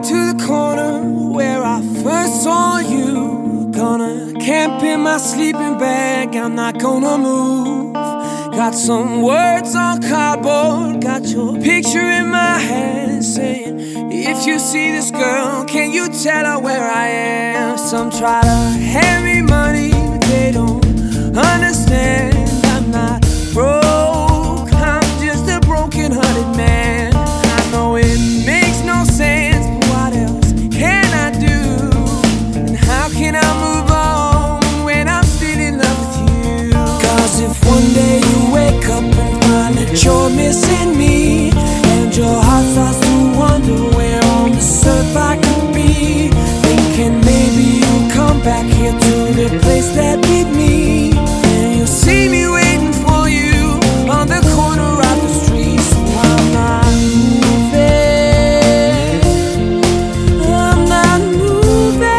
to the corner where I first saw you. Gonna camp in my sleeping bag, I'm not gonna move. Got some words on cardboard, got your picture in my hand, saying, if you see this girl, can you tell her where I am? Some try to hand me money, but they don't understand. I'm not broke, I'm just a broken-hearted man. I know it makes no sense, but what else can I do? And how can I move on when I'm still in love with you? Cause if one day you wake up and find that you're missing me, and your heart starts to wonder where on this earth I could be, thinking maybe you'll come back here to the place that beat me, and you'll see me waiting for you on the corner of the street. So I'm not moving, I'm not moving.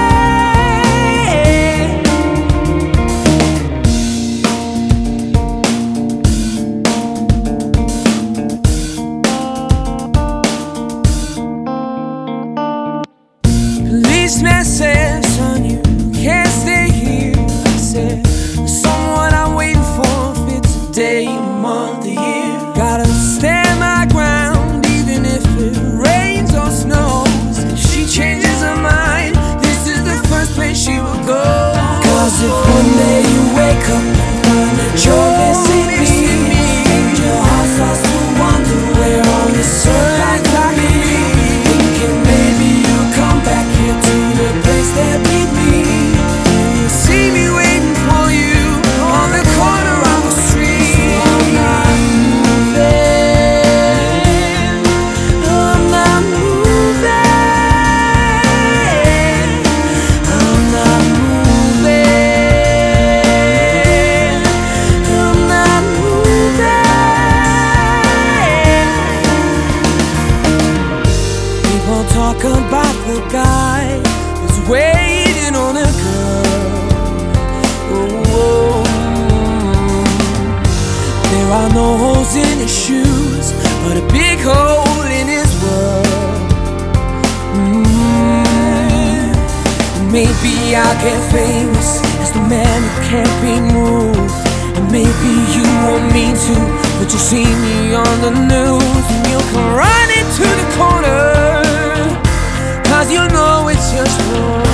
Policeman said, son, you can't stay here. I said, someone I'm waiting for fits a day, a month, a year. Gotta stand my ground even if it rains or snows. If she changes her mind, this is the first place she will go. Cause if one day you wake up and find that you're missing me, and your heart starts to wonder where on this earth I could be, thinking maybe you'll come back here to the place that beat me, and you'll see me waiting for you on the corner of the street. So I'm not moving, I'm not moving, I'm not moving, I'm not moving. People talk about the guy who's waiting on a girl. Oh, there are no holes in his shoes, but a big hole in his world. Maybe I'll get famous as the man who can't be moved, and maybe you won't mean to, but you'll see me on the news, and you'll come running to the corner, cause you know it's just wrong.